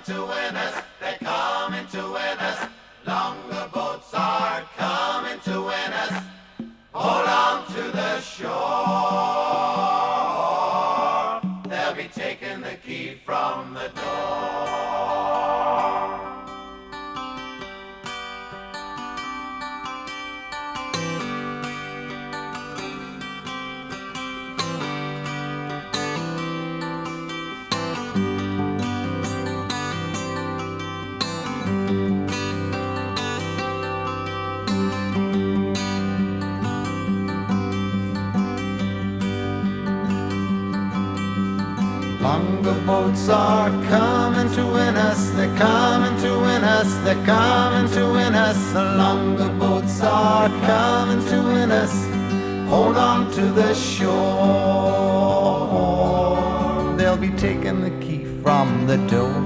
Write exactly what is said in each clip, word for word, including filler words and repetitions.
to win us. They're coming to win us. Longer boats are coming to win us. Hold on to the shore. They'll be taking the key from the door. Longer boats are coming to win us. They're coming to win us. They're coming to win us. The longer boats are coming to win us. Hold on to the shore. They'll be taking the key from the door.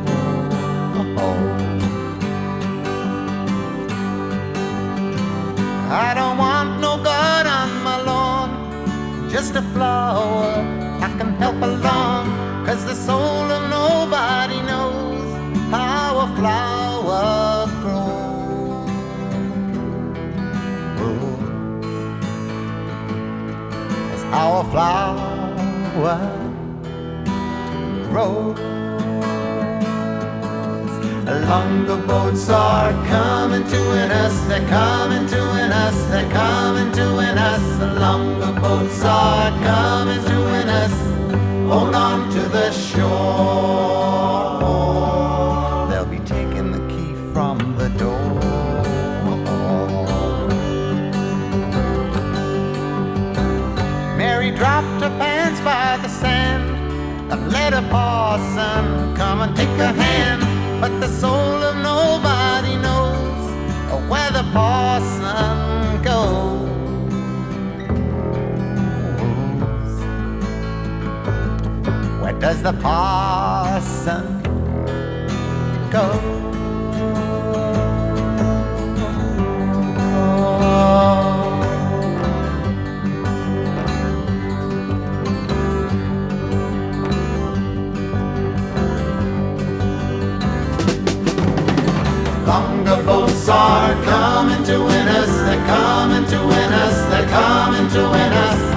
I don't want no God on my lawn, just a flower I can help along. 'Cause the soul of nobody knows how a flower grows. That's how a flower grows. Longer boats are coming to win us. They're coming to win us. They're coming to win us. The longer boats are coming to win us. Hold on to the shore. They'll be taking the key from the door. Mary dropped her pants by the sand and let her parson come and take her hand. But the soul of nobody knows where the parson goes. Where does the parson go? Longer boats are coming to win us. They're coming to win us. They're coming to win us.